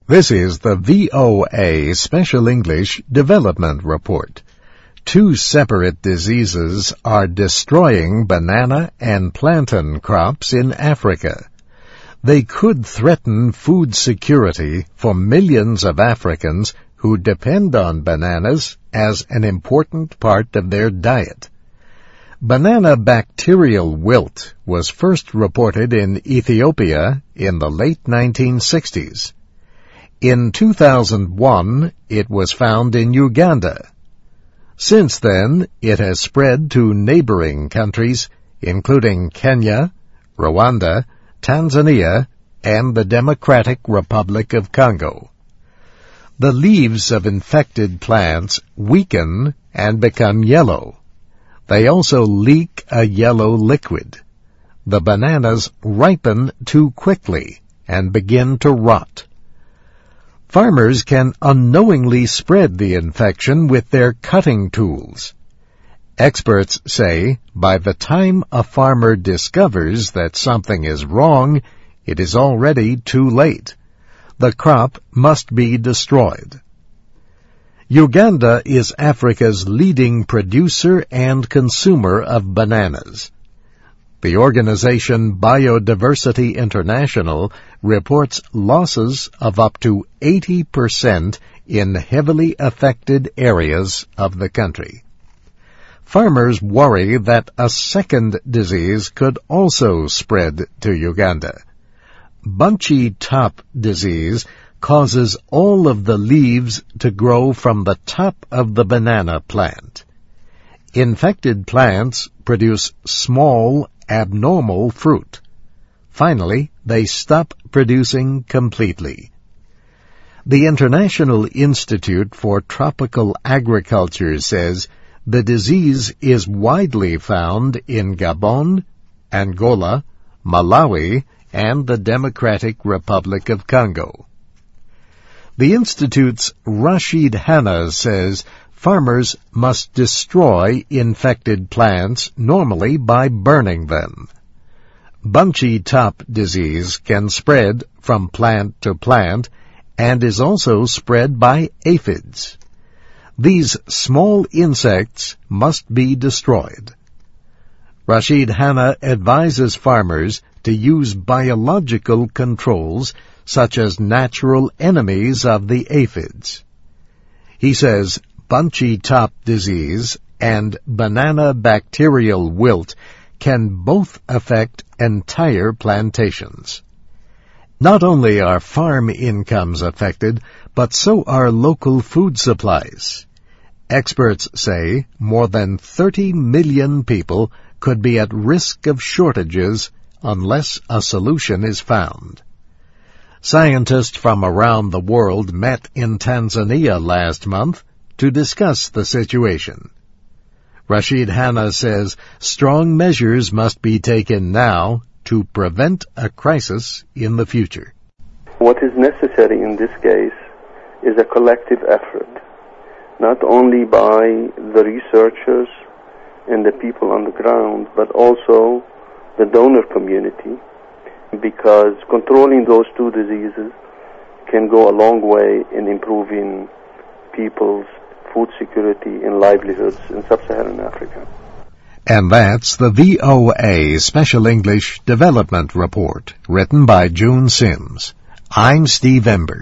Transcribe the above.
This is the VOA Special English Development Report. Two separate diseases are destroying banana and plantain crops in Africa. They could threaten food security for millions of Africans who depend on bananas as an important part of their diet. Banana bacterial wilt was first reported in Ethiopia in the late 1960s. In 2001, it was found in Uganda. Since then, it has spread to neighboring countries, including Kenya, Rwanda, Tanzania, and the Democratic Republic of Congo. The leaves of infected plants weaken and become yellow. They also leak a yellow liquid. The bananas ripen too quickly and begin to rot. Farmers can unknowingly spread the infection with their cutting tools. Experts say by the time a farmer discovers that something is wrong, it is already too late. The crop must be destroyed. Uganda is Africa's leading producer and consumer of bananas. The organization Biodiversity International reports losses of up to 80% in heavily affected areas of the country. Farmers worry that a second disease could also spread to Uganda. Bunchy top disease causes all of the leaves to grow from the top of the banana plant. Infected plants produce small, abnormal fruit. Finally, they stop producing completely. The International Institute for Tropical Agriculture says the disease is widely found in Gabon, Angola, Malawi, and the Democratic Republic of Congo. The Institute's Rashid Hanna says farmers must destroy infected plants normally by burning them. Bunchy top disease can spread from plant to plant and is also spread by aphids. These small insects must be destroyed. Rashid Hanna advises farmers to use biological controls such as natural enemies of the aphids. He says bunchy top disease and banana bacterial wilt can both affect entire plantations. Not only are farm incomes affected, but so are local food supplies. Experts say more than 30 million people could be at risk of shortages unless a solution is found. Scientists from around the world met in Tanzania last month to discuss the situation. Rashid Hanna says strong measures must be taken now to prevent a crisis in the future. What is necessary in this case is a collective effort, not only by the researchers and the people on the ground, but also the donor community, because controlling those two diseases can go a long way in improving people's food security and livelihoods in sub-Saharan Africa. And that's the VOA Special English Development Report, written by June Sims. I'm Steve Ember.